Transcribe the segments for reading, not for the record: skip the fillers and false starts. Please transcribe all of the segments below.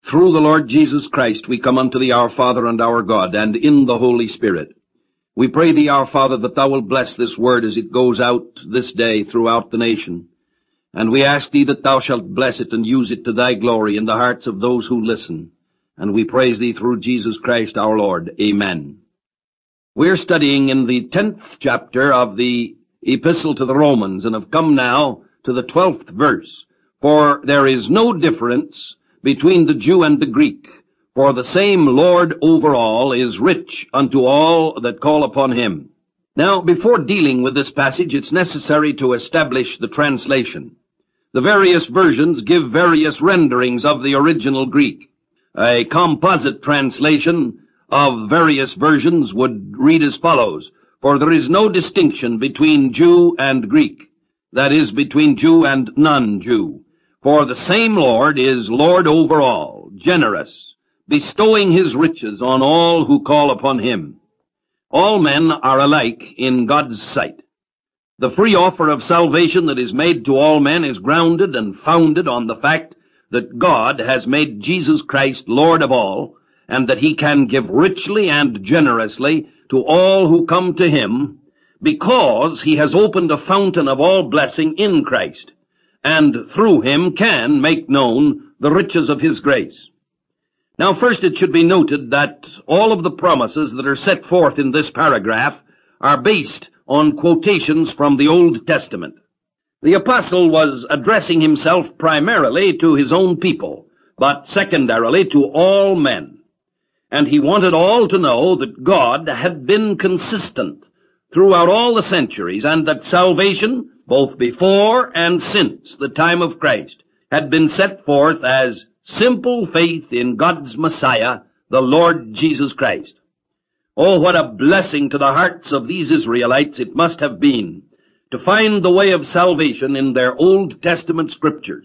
Through the Lord Jesus Christ we come unto thee, our Father and our God, and in the Holy Spirit. We pray thee, our Father, that thou wilt bless this word as it goes out this day throughout the nation. And we ask thee that thou shalt bless it and use it to thy glory in the hearts of those who listen. And we praise thee through Jesus Christ our Lord. Amen. We're studying in the 10th chapter of the Epistle to the Romans, and have come now to the 12th verse. For there is no difference between the Jew and the Greek, for the same Lord over all is rich unto all that call upon him. Now, before dealing with this passage, it's necessary to establish the translation. The various versions give various renderings of the original Greek. A composite translation of various versions would read as follows: For there is no distinction between Jew and Greek, that is, between Jew and non-Jew. For the same Lord is Lord over all, generous, bestowing his riches on all who call upon him. All men are alike in God's sight. The free offer of salvation that is made to all men is grounded and founded on the fact that God has made Jesus Christ Lord of all, and that he can give richly and generously to all who come to him, because he has opened a fountain of all blessing in Christ, and through him can make known the riches of his grace. Now, first it should be noted that all of the promises that are set forth in this paragraph are based on quotations from the Old Testament. The apostle was addressing himself primarily to his own people, but secondarily to all men. And he wanted all to know that God had been consistent throughout all the centuries, and that salvation, both before and since the time of Christ, had been set forth as simple faith in God's Messiah, the Lord Jesus Christ. Oh, what a blessing to the hearts of these Israelites it must have been to find the way of salvation in their Old Testament scriptures.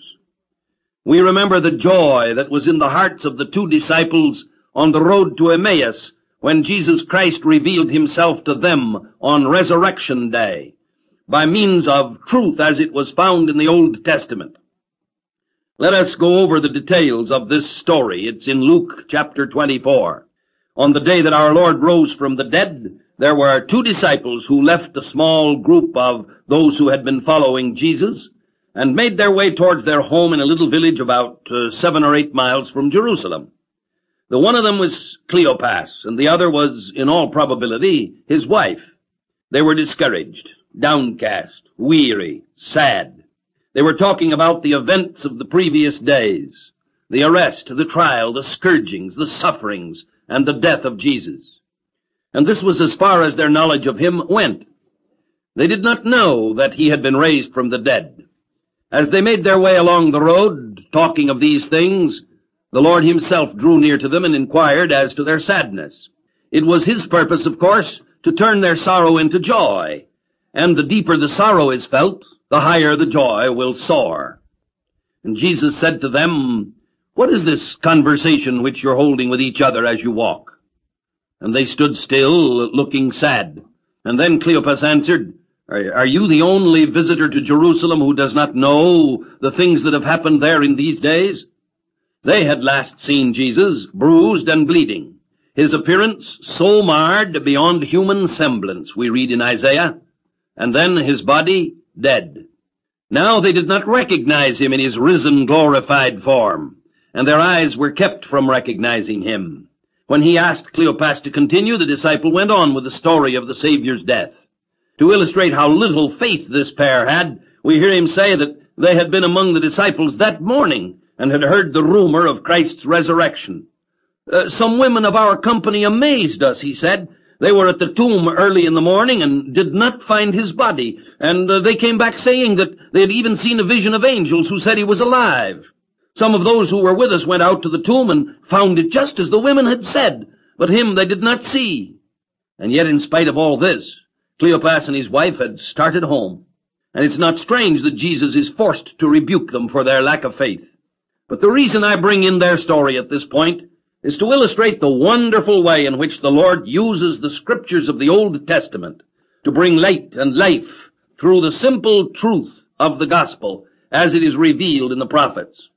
We remember the joy that was in the hearts of the two disciples on the road to Emmaus when Jesus Christ revealed himself to them on Resurrection Day by means of truth as it was found in the Old Testament. Let us go over the details of this story. It's in Luke chapter 24. On the day that our Lord rose from the dead, there were two disciples who left a small group of those who had been following Jesus and made their way towards their home in a little village about 7 or 8 miles from Jerusalem. The one of them was Cleopas, and the other was, in all probability, his wife. They were discouraged, downcast, weary, sad. They were talking about the events of the previous days, the arrest, the trial, the scourgings, the sufferings, and the death of Jesus. And this was as far as their knowledge of him went. They did not know that he had been raised from the dead. As they made their way along the road, talking of these things, the Lord himself drew near to them and inquired as to their sadness. It was his purpose, of course, to turn their sorrow into joy, and the deeper the sorrow is felt, the higher the joy will soar. And Jesus said to them, "What is this conversation which you're holding with each other as you walk?" And they stood still, looking sad. And then Cleopas answered, Are you the only visitor to Jerusalem who does not know the things that have happened there in these days?" They had last seen Jesus, bruised and bleeding, his appearance so marred beyond human semblance, we read in Isaiah, and then his body dead. Now they did not recognize him in his risen, glorified form, and their eyes were kept from recognizing him. When he asked Cleopas to continue, the disciple went on with the story of the Savior's death. To illustrate how little faith this pair had, we hear him say that they had been among the disciples that morning and had heard the rumor of Christ's resurrection. Some women of our company amazed us, he said. They were at the tomb early in the morning and did not find his body, and they came back saying that they had even seen a vision of angels who said he was alive. Some of those who were with us went out to the tomb and found it just as the women had said, but him they did not see. And yet, in spite of all this, Cleopas and his wife had started home, and it's not strange that Jesus is forced to rebuke them for their lack of faith. But the reason I bring in their story at this point is to illustrate the wonderful way in which the Lord uses the scriptures of the Old Testament to bring light and life through the simple truth of the gospel as it is revealed in the prophets.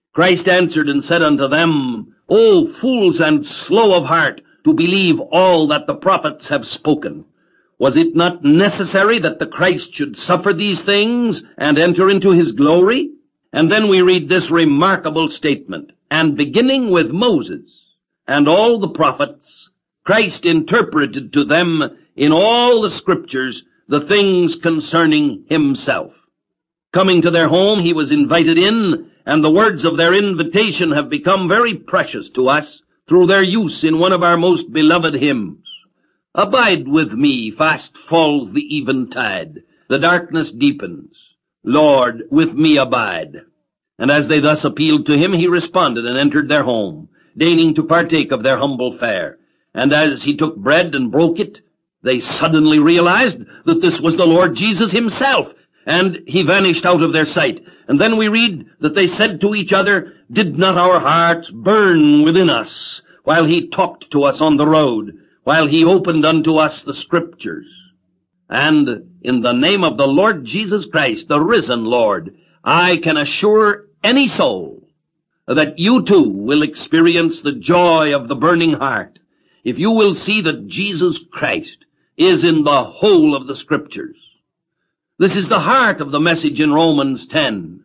Christ answered and said unto them, O fools and slow of heart, to believe all that the prophets have spoken. Was it not necessary that the Christ should suffer these things and enter into his glory? And then we read this remarkable statement, and beginning with Moses and all the prophets, Christ interpreted to them in all the scriptures the things concerning himself. Coming to their home, he was invited in, and the words of their invitation have become very precious to us through their use in one of our most beloved hymns. Abide with me, fast falls the eventide, the darkness deepens. Lord, with me abide. And as they thus appealed to him, he responded and entered their home, deigning to partake of their humble fare. And as he took bread and broke it, they suddenly realized that this was the Lord Jesus himself, and he vanished out of their sight. And then we read that they said to each other, Did not our hearts burn within us while he talked to us on the road, while he opened unto us the scriptures? And in the name of the Lord Jesus Christ, the risen Lord, I can assure any soul that you too will experience the joy of the burning heart if you will see that Jesus Christ is in the whole of the scriptures. This is the heart of the message in Romans 10.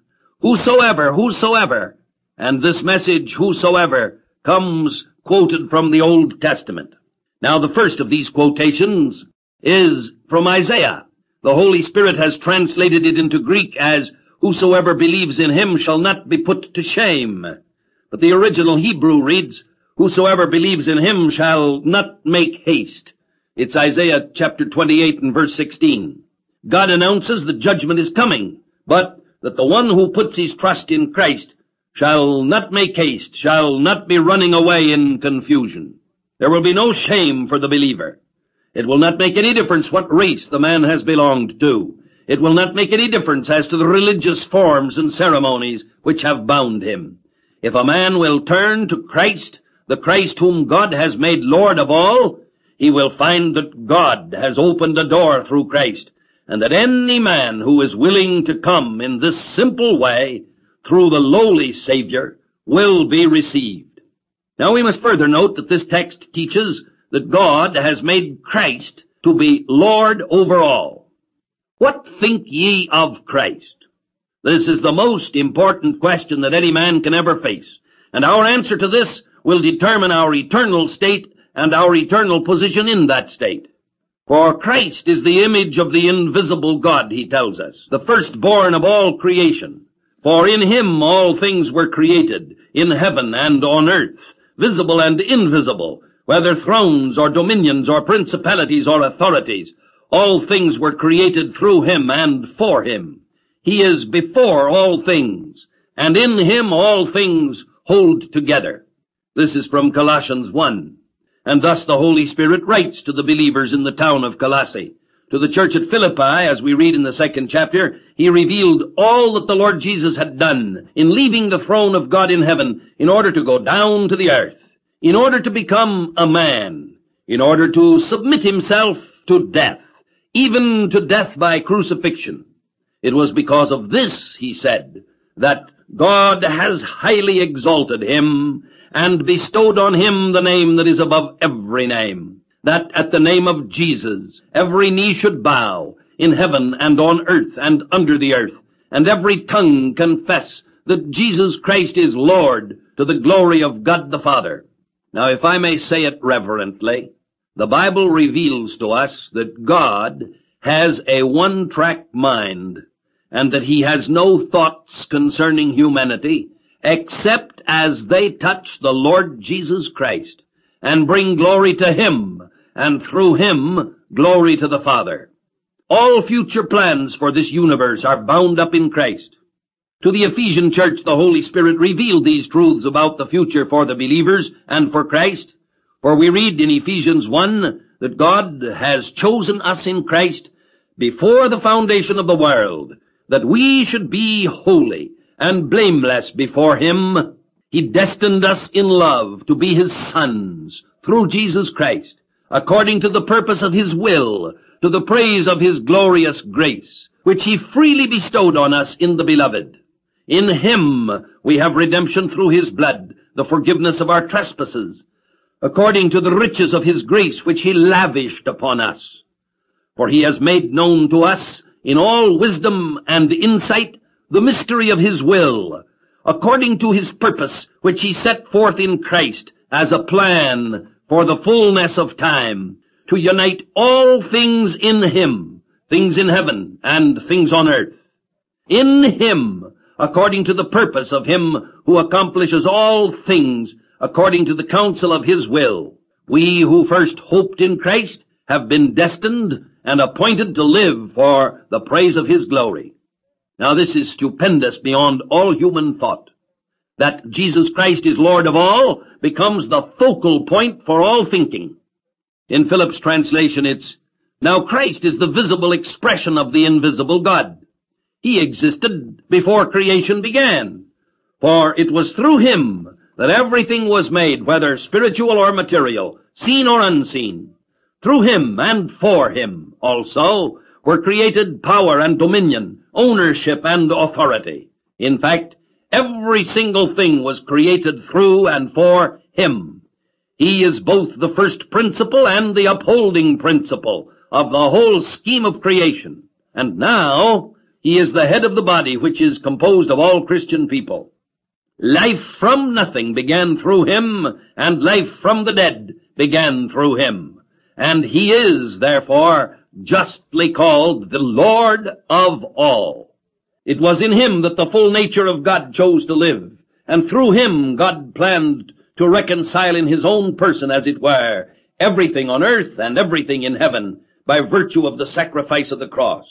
Whosoever, and this message, whosoever, comes quoted from the Old Testament. Now the first of these quotations is from Isaiah. The Holy Spirit has translated it into Greek as, Whosoever believes in him shall not be put to shame. But the original Hebrew reads, Whosoever believes in him shall not make haste. It's Isaiah chapter 28 and verse 16. God announces that judgment is coming, but that the one who puts his trust in Christ shall not make haste, shall not be running away in confusion. There will be no shame for the believer. It will not make any difference what race the man has belonged to. It will not make any difference as to the religious forms and ceremonies which have bound him. If a man will turn to Christ, the Christ whom God has made Lord of all, he will find that God has opened a door through Christ, and that any man who is willing to come in this simple way through the lowly Savior will be received. Now we must further note that this text teaches that God has made Christ to be Lord over all. What think ye of Christ? This is the most important question that any man can ever face, and our answer to this will determine our eternal state and our eternal position in that state. For Christ is the image of the invisible God, he tells us, the firstborn of all creation. For in him all things were created, in heaven and on earth, visible and invisible, whether thrones or dominions or principalities or authorities. All things were created through him and for him. He is before all things, and in him all things hold together. This is from Colossians 1. And thus the Holy Spirit writes to the believers in the town of Colossae. To the church at Philippi, as we read in the 2nd chapter, he revealed all that the Lord Jesus had done in leaving the throne of God in heaven in order to go down to the earth, in order to become a man, in order to submit himself to death, even to death by crucifixion. It was because of this, he said, that God has highly exalted him and bestowed on him the name that is above every name, that at the name of Jesus every knee should bow, in heaven and on earth and under the earth, and every tongue confess that Jesus Christ is Lord, to the glory of God the Father. Now, if I may say it reverently, the Bible reveals to us that God has a one-track mind, and that he has no thoughts concerning humanity except as they touch the Lord Jesus Christ and bring glory to him, and through him glory to the Father. All future plans for this universe are bound up in Christ. To the Ephesian church, the Holy Spirit revealed these truths about the future for the believers and for Christ. For we read in Ephesians 1 that God has chosen us in Christ before the foundation of the world, that we should be holy and blameless before him. He destined us in love to be his sons through Jesus Christ, according to the purpose of his will, to the praise of his glorious grace, which he freely bestowed on us in the Beloved. In him we have redemption through his blood, the forgiveness of our trespasses, according to the riches of his grace which he lavished upon us. For he has made known to us in all wisdom and insight the mystery of his will, according to his purpose which he set forth in Christ as a plan for the fullness of time, to unite all things in him, things in heaven and things on earth. In him, according to the purpose of him who accomplishes all things according to the counsel of his will, we who first hoped in Christ have been destined and appointed to live for the praise of his glory. Now this is stupendous beyond all human thought. That Jesus Christ is Lord of all becomes the focal point for all thinking. In Phillips' translation it's, "Now Christ is the visible expression of the invisible God. He existed before creation began, for it was through him that everything was made, whether spiritual or material, seen or unseen. Through him and for him also were created power and dominion, ownership and authority. In fact, every single thing was created through and for him. He is both the first principle and the upholding principle of the whole scheme of creation. And now he is the head of the body, which is composed of all Christian people. Life from nothing began through him, and life from the dead began through him. And he is, therefore, justly called the Lord of all. It was in him that the full nature of God chose to live, and through him God planned to reconcile in his own person, as it were, everything on earth and everything in heaven by virtue of the sacrifice of the cross.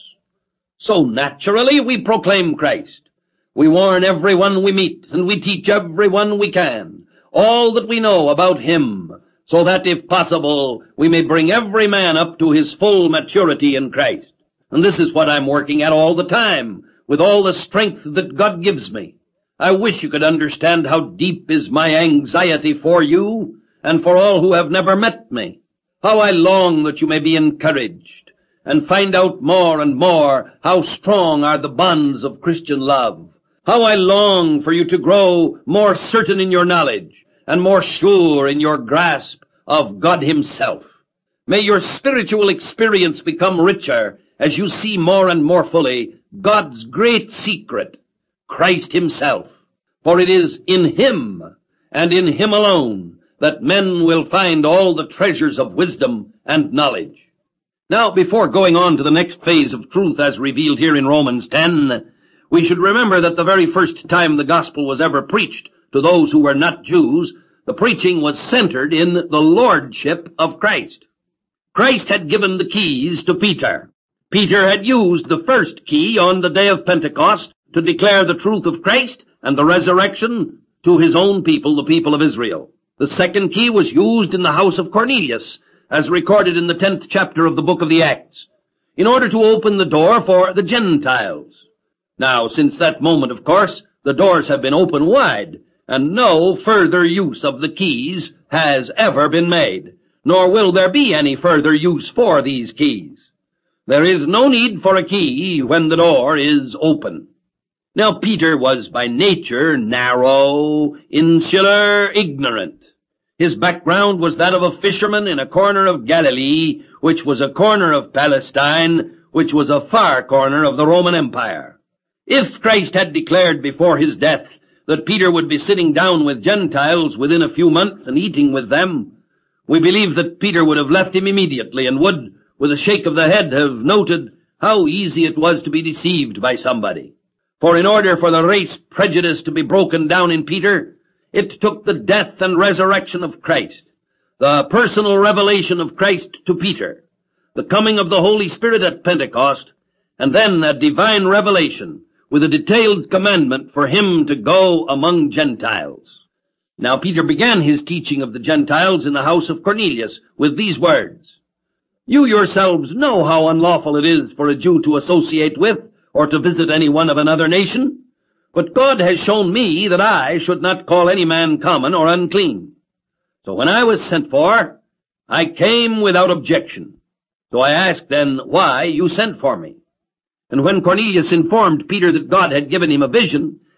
So naturally we proclaim Christ. We warn everyone we meet, and we teach everyone we can all that we know about him, so that, if possible, we may bring every man up to his full maturity in Christ. And this is what I'm working at all the time, with all the strength that God gives me. I wish you could understand how deep is my anxiety for you, and for all who have never met me. How I long that you may be encouraged, and find out more and more how strong are the bonds of Christian love. How I long for you to grow more certain in your knowledge, and more sure in your grasp of God himself. May your spiritual experience become richer as you see more and more fully God's great secret, Christ himself. For it is in him, and in him alone, that men will find all the treasures of wisdom and knowledge. Now, before going on to the next phase of truth as revealed here in Romans 10, we should remember that the very first time the gospel was ever preached to those who were not Jews, the preaching was centered in the lordship of Christ. Christ had given the keys to Peter. Peter had used the first key on the day of Pentecost to declare the truth of Christ and the resurrection to his own people, the people of Israel. The second key was used in the house of Cornelius, as recorded in the 10th chapter of the book of the Acts, in order to open the door for the Gentiles. Now, since that moment, of course, the doors have been open wide, and no further use of the keys has ever been made, nor will there be any further use for these keys. There is no need for a key when the door is open. Now, Peter was by nature narrow, insular, ignorant. His background was that of a fisherman in a corner of Galilee, which was a corner of Palestine, which was a far corner of the Roman Empire. If Christ had declared before his death that Peter would be sitting down with Gentiles within a few months and eating with them, we believe that Peter would have left him immediately and would, with a shake of the head, have noted how easy it was to be deceived by somebody. For in order for the race prejudice to be broken down in Peter, it took the death and resurrection of Christ, the personal revelation of Christ to Peter, the coming of the Holy Spirit at Pentecost, and then a divine revelation with a detailed commandment for him to go among Gentiles. Now Peter began his teaching of the Gentiles in the house of Cornelius with these words, "You yourselves know how unlawful it is for a Jew to associate with or to visit any one of another nation. But God has shown me that I should not call any man common or unclean. So when I was sent for, I came without objection. So I asked then why you sent for me. And when Cornelius informed Peter that God had given him a vision,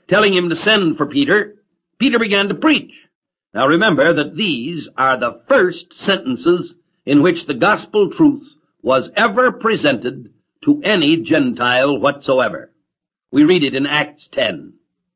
telling him to send for Peter, Peter began to preach. Now remember that these are the first sentences in which the gospel truth was ever presented to any Gentile whatsoever. We read it in Acts 10.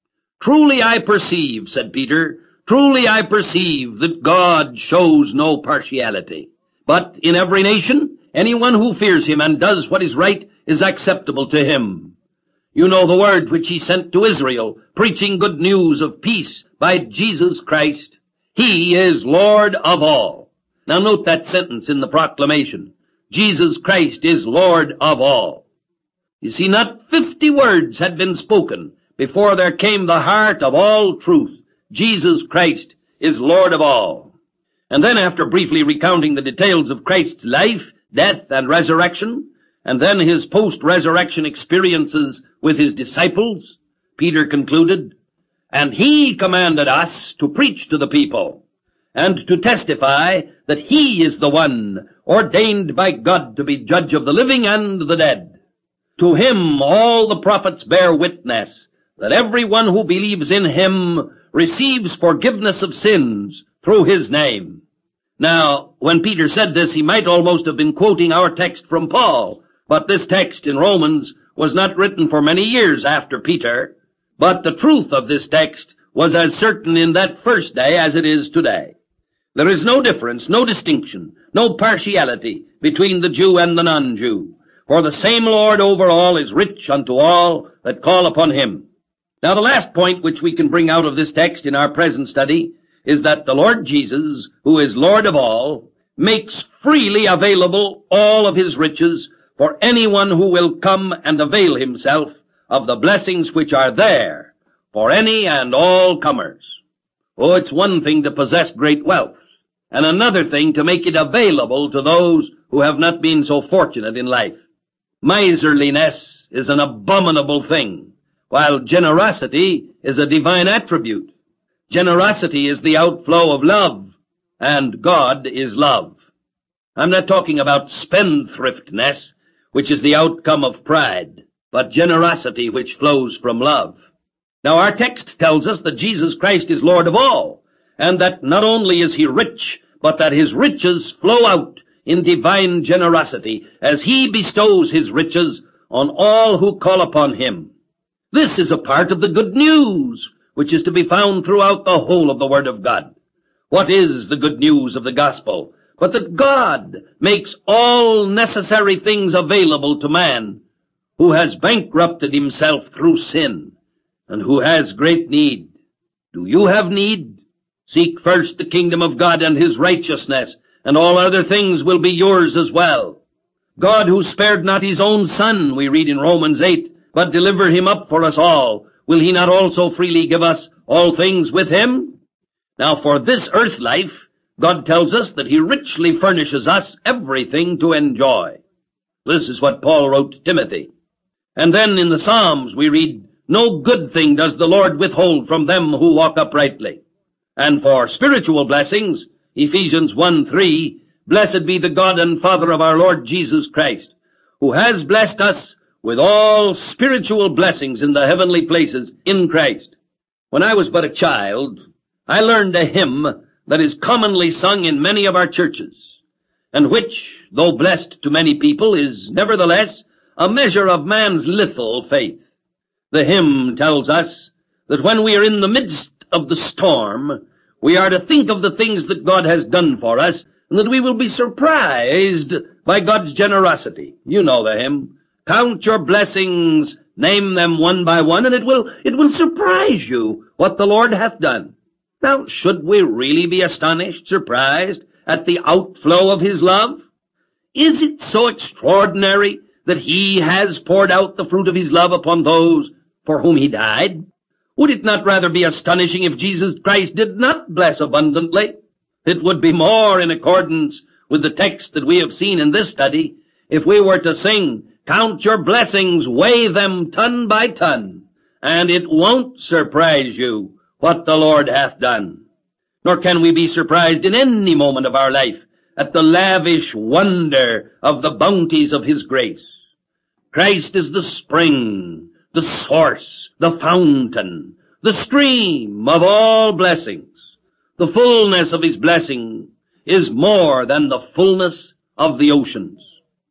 "Truly I perceive," said Peter, "truly I perceive that God shows no partiality. But in every nation, anyone who fears him and does what is right is acceptable to him. You know the word which he sent to Israel, preaching good news of peace by Jesus Christ. He is Lord of all." Now note that sentence in the proclamation. Jesus Christ is Lord of all. You see, not 50 words had been spoken before there came the heart of all truth. Jesus Christ is Lord of all. And then, after briefly recounting the details of Christ's life, death, and resurrection, and then his post-resurrection experiences with his disciples, Peter concluded, "And he commanded us to preach to the people, and to testify that he is the one ordained by God to be judge of the living and the dead. To him all the prophets bear witness that everyone who believes in him receives forgiveness of sins through his name." Now, when Peter said this, he might almost have been quoting our text from Paul, but this text in Romans was not written for many years after Peter, but the truth of this text was as certain in that first day as it is today. There is no difference, no distinction, no partiality between the Jew and the non-Jew, for the same Lord over all is rich unto all that call upon him. Now the last point which we can bring out of this text in our present study is that the Lord Jesus, who is Lord of all, makes freely available all of his riches for anyone who will come and avail himself of the blessings which are there for any and all comers. Oh, it's one thing to possess great wealth, and another thing to make it available to those who have not been so fortunate in life. Miserliness is an abominable thing, while generosity is a divine attribute. Generosity is the outflow of love, and God is love. I'm not talking about spendthriftness, which is the outcome of pride, but generosity which flows from love. Now our text tells us that Jesus Christ is Lord of all, and that not only is he rich, but that his riches flow out in divine generosity as he bestows his riches on all who call upon him. This is a part of the good news which is to be found throughout the whole of the Word of God. What is the good news of the gospel but that God makes all necessary things available to man who has bankrupted himself through sin and who has great need? Do you have need? Seek first the kingdom of God and his righteousness, and all other things will be yours as well. God, who spared not his own Son, we read in Romans 8, but delivered him up for us all, will he not also freely give us all things with him? Now for this earth life, God tells us that he richly furnishes us everything to enjoy. This is what Paul wrote to Timothy. And then in the Psalms we read, "No good thing does the Lord withhold from them who walk uprightly." And for spiritual blessings, Ephesians 1:3, "Blessed be the God and Father of our Lord Jesus Christ, who has blessed us with all spiritual blessings in the heavenly places in Christ." When I was but a child, I learned a hymn that is commonly sung in many of our churches, and which, though blessed to many people, is nevertheless a measure of man's little faith. The hymn tells us that when we are in the midst of the storm, we are to think of the things that God has done for us, and that we will be surprised by God's generosity. You know the hymn. Count your blessings, name them one by one, and it will surprise you what the Lord hath done. Now, should we really be astonished, surprised at the outflow of his love? Is it so extraordinary that he has poured out the fruit of his love upon those for whom he died? Would it not rather be astonishing if Jesus Christ did not bless abundantly? It would be more in accordance with the text that we have seen in this study if we were to sing, "Count your blessings, weigh them ton by ton, and it won't surprise you what the Lord hath done." Nor can we be surprised in any moment of our life at the lavish wonder of the bounties of his grace. Christ is the spring, the source, the fountain, the stream of all blessings. The fullness of his blessing is more than the fullness of the oceans.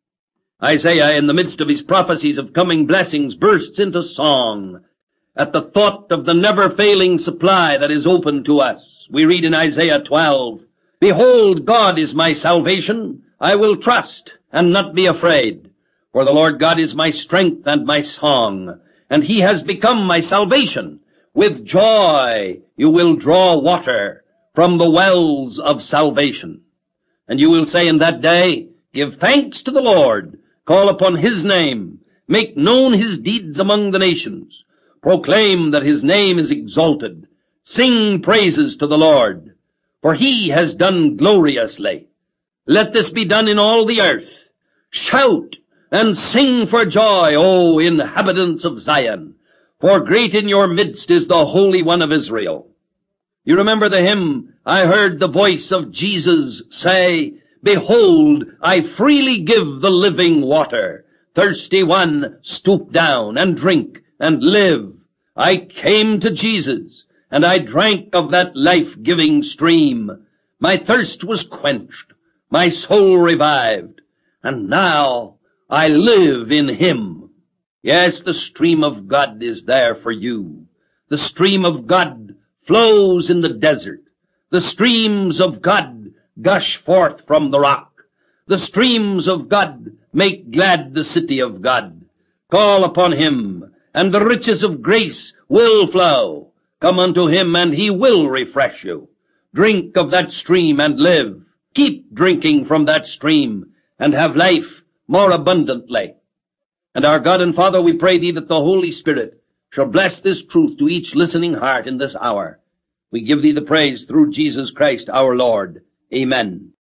Isaiah, in the midst of his prophecies of coming blessings, bursts into song at the thought of the never-failing supply that is open to us. We read in Isaiah 12, "Behold, God is my salvation. I will trust and not be afraid. For the Lord God is my strength and my song, and he has become my salvation. With joy you will draw water from the wells of salvation." And you will say in that day, "Give thanks to the Lord, call upon his name, make known his deeds among the nations, proclaim that his name is exalted, sing praises to the Lord, for he has done gloriously. Let this be done in all the earth. Shout and sing for joy, O inhabitants of Zion, for great in your midst is the Holy One of Israel." You remember the hymn, "I heard the voice of Jesus say, Behold, I freely give the living water. Thirsty one, stoop down and drink and live. I came to Jesus, and I drank of that life-giving stream. My thirst was quenched, my soul revived, and now I live in him." Yes, the stream of God is there for you. The stream of God flows in the desert. The streams of God gush forth from the rock. The streams of God make glad the city of God. Call upon him, and the riches of grace will flow. Come unto him, and he will refresh you. Drink of that stream and live. Keep drinking from that stream, and have life more abundantly. And our God and Father, we pray thee that the Holy Spirit shall bless this truth to each listening heart in this hour. We give thee the praise through Jesus Christ our Lord. Amen.